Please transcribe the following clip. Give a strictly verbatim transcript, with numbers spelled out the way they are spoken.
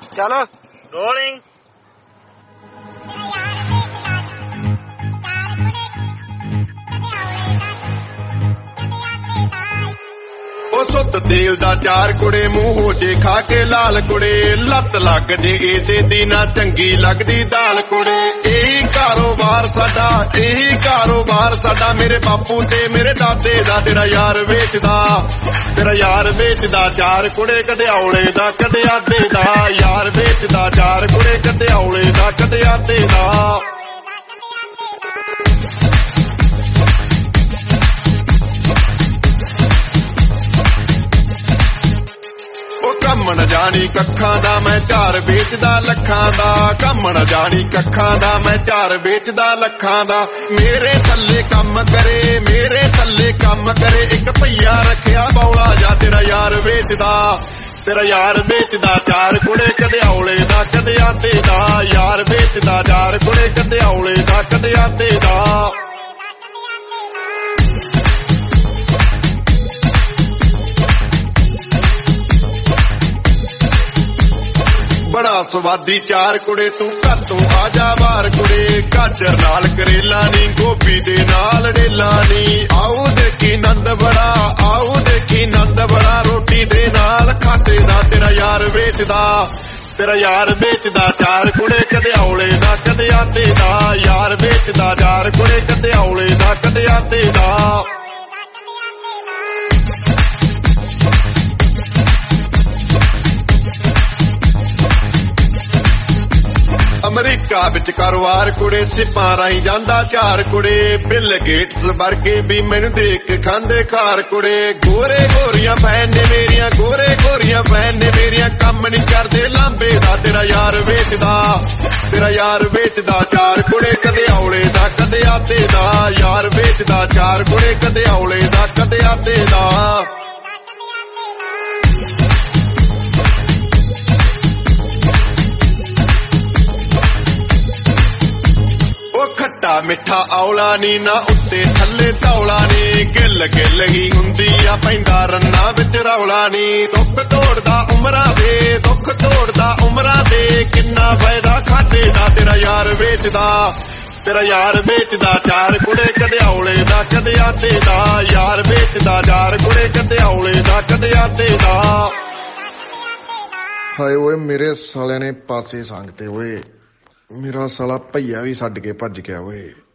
चलो रोलिंग। ਉਹ ਸੁੱਤ ਤੇਲ ਦਾ ਚਾਰ ਕੁੜੇ ਮੂੰਹ ਹੋ ਜੇ ਖਾ ਕੇ ਲਾਲ ਕੁੜੇ ਲੱਤ ਲੱਗ ਜੇ ਇਸੇ ਦੀ ਨਾ ਚੰਗੀ ਲੱਗਦੀ ਦਾਲ ਕੁੜੇ ਇਹੀ ਕਾਰੋਬਾਰ ਸਾਡਾ ਇਹੀ ਕਾਰੋਬਾਰ ਸਾਡਾ ਮੇਰੇ ਬਾਪੂ ਤੇ ਮੇਰੇ ਦਾਦੇ ਦਾ ਤੇਰਾ ਯਾਰ ਵੇਚਦਾ ਤੇਰਾ ਯਾਰ ਵੇਚਦਾ ਚਾਰ ਕੁੜੇ ਕਦੇ ਔਲੇ ਦਾ ਕਦੇ ਆਦੇ ਦਾ ਯਾਰ ਵੇਚਦਾ ਚਾਰ ਕੁੜੇ ਕਦੇ ਔਲੇ ਦਾ ਕਦੇ ਆਦੇ ਦਾ ਕੰਮ ਨਾ ਜਾਣੀ ਕੱਖਾਂ ਦਾ ਮੈਂ ਝਾਰ ਵੇਚਦਾ ਲੱਖਾਂ ਦਾ ਕੰਮ ਨਾ ਜਾਣੀ ਕੱਖਾਂ ਦਾ ਮੈਂ ਝਾਰ ਵੇਚਦਾ ਲੱਖਾਂ ਦਾ ਮੇਰੇ ਥੱਲੇ ਕੰਮ ਕਰੇ ਮੇਰੇ ਥੱਲੇ ਕੰਮ ਕਰੇ ਇੱਕ ਭਈਆ ਰੱਖਿਆ ਬੌਲਾ ਜਾ ਤੇਰਾ ਯਾਰ ਵੇਚਦਾ ਤੇਰਾ ਯਾਰ ਵੇਚਦਾ ਚਾਰ ਕੁੜੇ ਕਦੇ ਔਲੇ ਦਾ ਕਦੇ ਆਦੇ ਦਾ ਯਾਰ ਵੇਚਦਾ ਚਾਰ ਕੁੜੇ ਕਦੇ ਔਲੇ ਦਾ ਕਦੇ ਆਦੇ ਦਾ ਬੜਾ ਸਵਾਦੀ ਚਾਰ ਕੁੜੇ ਤੂੰ ਘਰ ਤੋਂ ਆ ਜਾ ਬਾਹਰ ਕੁੜੇ ਗਾਜਰ ਨਾਲ ਕਰੇਲਾ ਨੀ ਗੋਭੀ ਦੇ ਨਾਲ ਢੇਲਾ ਨੀ ਆਓ ਦੇਖੀ ਨੰਦ ਬੜਾ ਆਓ ਦੇਖੀ ਨੰਦ ਬੜਾ ਰੋਟੀ ਦੇ ਨਾਲ ਖਾਤੇ ਦਾ ਤੇਰਾ ਯਾਰ ਵੇਚਦਾ ਤੇਰਾ ਯਾਰ ਵੇਚਦਾ ਚਾਰ ਕੁੜੇ ਕਦੇ ਔਲੇ ਦਾ ਕਦੇ ਆਦੇ ਦਾ ਯਾਰ ਵੇਚਦਾ ਚਾਰ ਕੁੜੇ ਕਦੇ ਔਲੇ ਦਾ ਕਦੇ ਆਦੇ ਦਾ ਅਮਰੀਕਾ ਵਿੱਚ ਕਾਰੋਬਾਰ ਕੁੜੇ ਸਿਪਾਂ ਰਾਹੀਂ ਜਾਂਦਾ ਚਾਰ ਕੁੜੇ ਬਿੱਲ ਗੇਟਸ ਵਰਗੇ ਵੀ ਮੈਨੂੰ ਦੇਖ ਕੇ ਖਾਂਦੇ ਖਾਰ ਕੁੜੇ ਗੋਰੇ ਗੋਰੀਆਂ ਭੈਣ ਨੇ ਮੇਰੀਆਂ ਗੋਰੇ ਗੋਰੀਆਂ ਭੈਣ ਨੇ ਮੇਰੀਆਂ ਕੰਮ ਨਹੀਂ ਕਰਦੇ ਲਾਂਬੇ ਦਾ ਤੇਰਾ ਯਾਰ ਵੇਚਦਾ ਤੇਰਾ ਯਾਰ ਵੇਚਦਾ ਚਾਰ ਕੁੜੇ ਕਦੇ ਔਲੇ ਦਾ ਕਦੇ ਆਦੇ ਦਾ ਯਾਰ ਵੇਚਦਾ ਚਾਰ ਕੁੜੇ ਕਦੇ ਔਲੇ ਦਾ ਕਦੇ ਆਦੇ ਦਾ ਖੱਟਾ ਮਿੱਠਾ ਔਲਾ ਨੀ ਨਾ ਉੱਤੇ ਥੱਲੇ ਧੌਲਾ ਨੀ ਗਿੱਲ ਗਿੱਲ ਹੀ ਹੁੰਦੀ ਆ ਪੈਂਦਾ ਰੰਨਾ ਵਿੱਚ ਰੌਲਾ ਨੀ ਦੁੱਖ ਤੋੜਦਾ ਉਮਰਾਂ ਦੇ ਦੁੱਖ ਤੋੜਦਾ ਉਮਰਾਂ ਦੇ ਕਿੰਨਾ ਫਾਇਦਾ ਖਾਤੇ ਦਾ ਤੇਰਾ ਯਾਰ ਵੇਚਦਾ ਤੇਰਾ ਯਾਰ ਵੇਚਦਾ ਚਾਰ ਕੁੜੇ ਕਦੇ ਔਲੇ ਦਾ ਕਦੇ ਆਦੇ ਦਾ ਯਾਰ ਵੇਚਦਾ ਚਾਰ ਕੁੜੇ ਕਦੇ ਔਲੇ ਦਾ ਕਦੇ ਆਦੇ ਦਾ ਹਾਏ ਓਏ ਮੇਰੇ ਸਾਲਿਆਂ ਨੇ ਪਾਸੇ ਸੰਗਤੇ ਓਏ ਮੇਰਾ ਸਾਲਾ ਭਈਆ ਵੀ ਛੱਡ ਕੇ ਭੱਜ ਗਿਆ ਓਏ।